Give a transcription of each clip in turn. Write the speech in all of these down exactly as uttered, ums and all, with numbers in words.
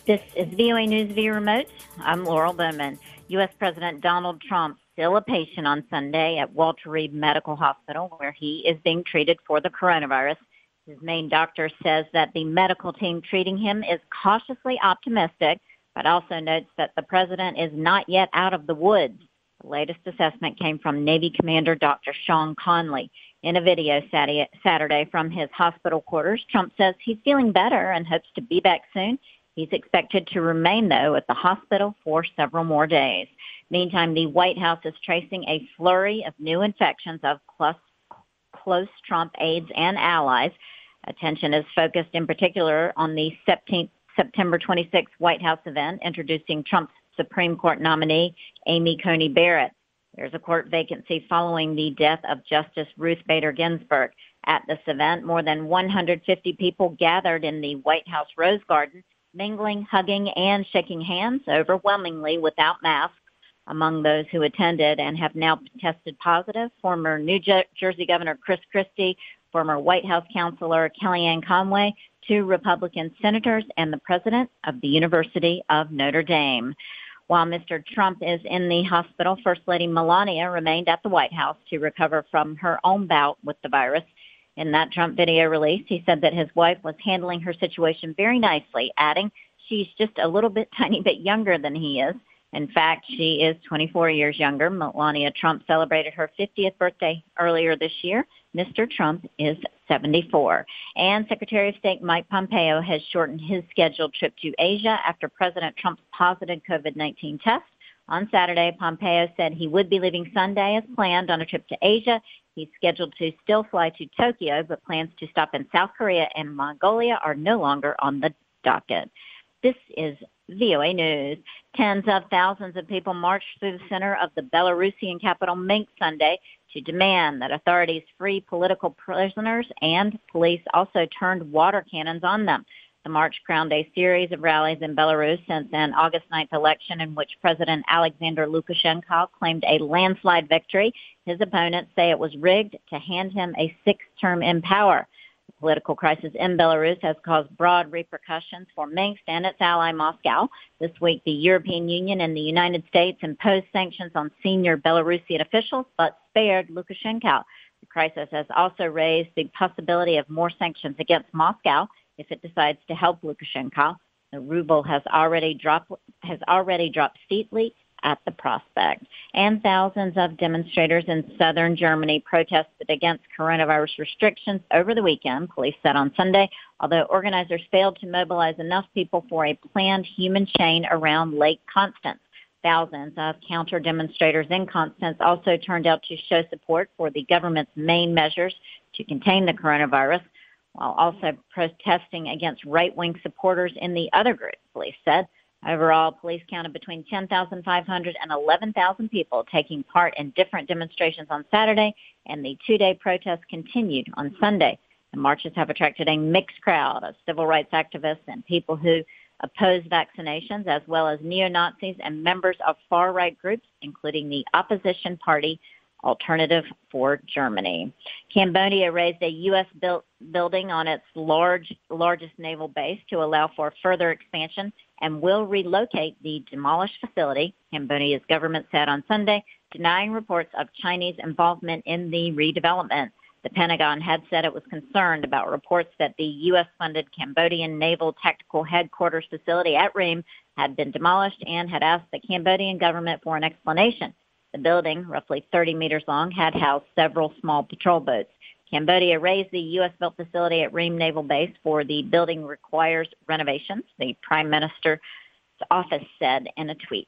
This is V O A News via remote. I'm Laurel Bowman. U S President Donald Trump still a patient on Sunday at Walter Reed Medical Hospital, where he is being treated for the coronavirus. His main doctor says that the medical team treating him is cautiously optimistic, but also notes that the president is not yet out of the woods. The latest assessment came from Navy Commander Doctor Sean Conley. In a video Saturday from his hospital quarters, Trump says he's feeling better and hopes to be back soon. He's expected to remain, though, at the hospital for several more days. Meantime, the White House is tracing a flurry of new infections of close, close Trump aides and allies. Attention is focused in particular on the September twenty-sixth White House event introducing Trump's Supreme Court nominee, Amy Coney Barrett. There's a court vacancy following the death of Justice Ruth Bader Ginsburg. At this event, more than one hundred fifty people gathered in the White House Rose Garden, mingling, hugging, and shaking hands, overwhelmingly without masks. Among those who attended and have now tested positive, former New Jersey Governor Chris Christie, former White House counselor Kellyanne Conway, two Republican senators, and the president of the University of Notre Dame. While Mister Trump is in the hospital, First Lady Melania remained at the White House to recover from her own bout with the virus. In that Trump video release, he said that his wife was handling her situation very nicely, adding she's just a little bit tiny bit younger than he is. In fact, she is twenty-four years younger. Melania Trump celebrated her fiftieth birthday earlier this year. Mister Trump is seventy-four. And Secretary of State Mike Pompeo has shortened his scheduled trip to Asia after President Trump's positive COVID nineteen test. On Saturday, Pompeo said he would be leaving Sunday as planned on a trip to Asia. He's scheduled to still fly to Tokyo, but plans to stop in South Korea and Mongolia are no longer on the docket. This is V O A News. Tens of thousands of people marched through the center of the Belarusian capital Minsk Sunday to demand that authorities free political prisoners, and police also turned water cannons on them. The march crowned a series of rallies in Belarus since an August ninth election in which President Alexander Lukashenko claimed a landslide victory. His opponents say it was rigged to hand him a sixth term in power. The political crisis in Belarus has caused broad repercussions for Minsk and its ally Moscow. This week, the European Union and the United States imposed sanctions on senior Belarusian officials, but spared Lukashenko. The crisis has also raised the possibility of more sanctions against Moscow if it decides to help Lukashenko. The ruble has already dropped has already dropped steeply at the prospect. And thousands of demonstrators in southern Germany protested against coronavirus restrictions over the weekend, police said on Sunday, although organizers failed to mobilize enough people for a planned human chain around Lake Constance. Thousands of counter-demonstrators in Constance also turned out to show support for the government's main measures to contain the coronavirus, while also protesting against right-wing supporters in the other group, police said. Overall, police counted between ten thousand five hundred and eleven thousand people taking part in different demonstrations on Saturday, and the two-day protest continued on Sunday. The marches have attracted a mixed crowd of civil rights activists and people who oppose vaccinations, as well as neo-Nazis and members of far-right groups, including the opposition party Alternative for Germany. Cambodia raised a U S built building on its large, largest naval base to allow for further expansion and will relocate the demolished facility, Cambodia's government said on Sunday, denying reports of Chinese involvement in the redevelopment. The Pentagon had said it was concerned about reports that the U S-funded Cambodian Naval Tactical Headquarters facility at Ream had been demolished and had asked the Cambodian government for an explanation. The building, roughly thirty meters long, had housed several small patrol boats. Cambodia raised the U S-built facility at Ream Naval Base for the building requires renovations, the Prime Minister's office said in a tweet.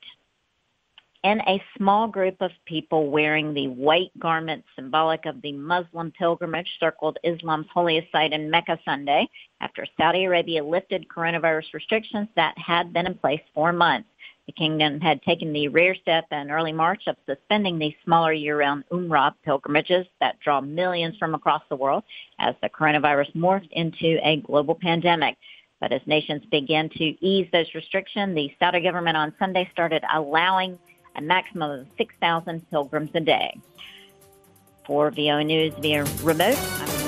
And a small group of people wearing the white garment symbolic of the Muslim pilgrimage circled Islam's holiest site in Mecca Sunday after Saudi Arabia lifted coronavirus restrictions that had been in place for months. The kingdom had taken the rare step in early March of suspending the smaller year-round Umrah pilgrimages that draw millions from across the world as the coronavirus morphed into a global pandemic. But as nations began to ease those restrictions, the Saudi government on Sunday started allowing a maximum of six thousand pilgrims a day. For V O A News via remote, I'm